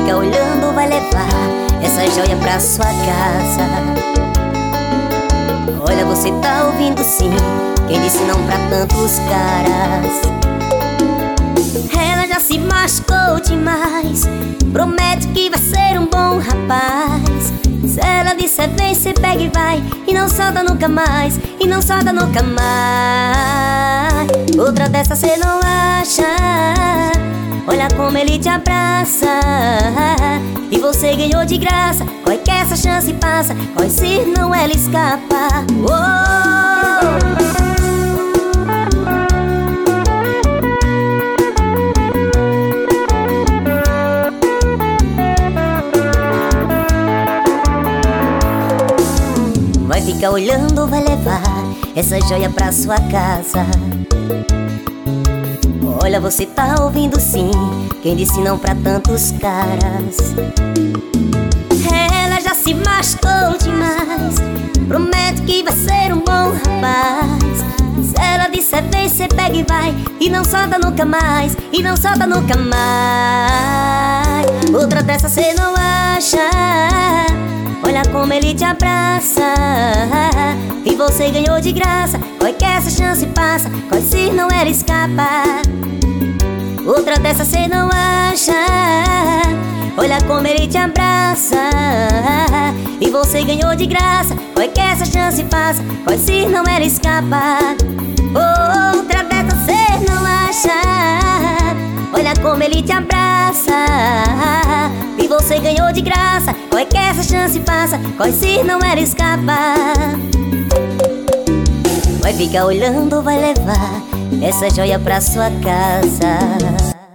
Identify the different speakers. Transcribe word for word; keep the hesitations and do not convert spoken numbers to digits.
Speaker 1: fica olhando, vai levar essa joia pra sua casa. Olha, você tá ouvindo sim, quem disse não pra tantos caras? Ela já se machucou demais, promete que vai ser um bom rapaz. Se ela disser vem, cê pega e vai, e não solta nunca mais, e não solta nunca mais. Outra dessa cê não acha, olha como ele te abraça. E você ganhou de graça, qual que essa chance passa, qual se não ela escapa. Oh! Vai ficar olhando, vai levar essa joia pra sua casa. Olha, você tá ouvindo sim, quem disse não pra tantos caras? Ela já se machucou demais, promete que vai ser um bom rapaz. Se ela disser vem, cê pega e vai, e não solta nunca mais, e não solta nunca mais. Outra dessa cê não acha, olha como ele te abraça. E você ganhou de graça, qual que essa chance passa, qual se não ela escapa. Outra dessa cê não acha, olha como ele te abraça. E você ganhou de graça, qual que essa chance passa, qual se não ela escapa. Outra dessa cê não acha, olha como ele te abraça. E você ganhou de graça, qual que essa chance passa, qual se não ela escapa. Vai ficar olhando, vai levar essa joia pra sua casa.